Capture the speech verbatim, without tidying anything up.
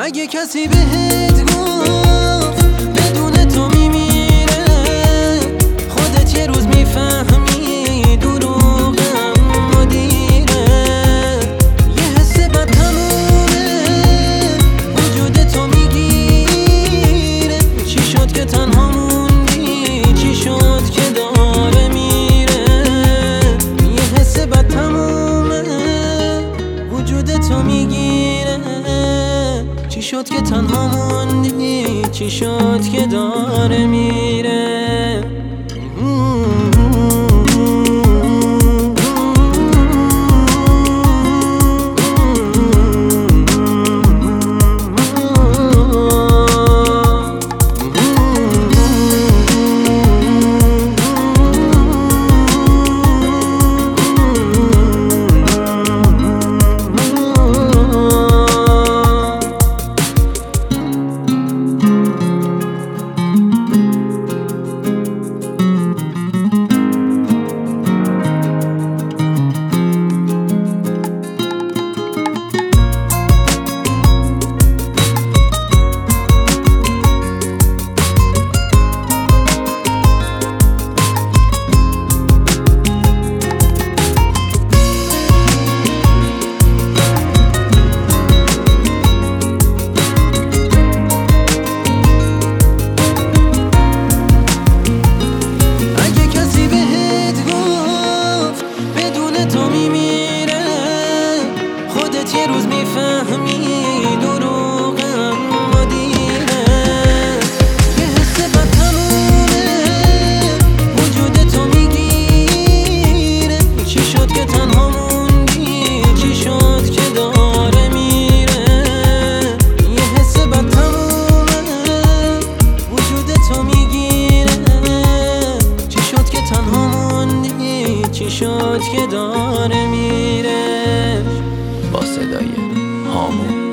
اگه کسی بهت گفت بدون تو میمیره، خودت یه روز میفهمی دروغم مدیره. یه حس بد تمومه وجود تو میگیره، چی شد که تنها موندی، چی شد که داره میره. یه حس بد تمومه وجود تو میگیره، چی شد که تنها موندی، چی شد که داره میره. یه روز میفهمی دروغم مدیره. یه حس بد تمومه وجود تو میگیره، چی شد که تنها موندی، چی شد که داره میره. یه حس بد تمومه وجود تو میگیره، چی شد که تنها موندی، چی شد که داره میره. با صدای هامون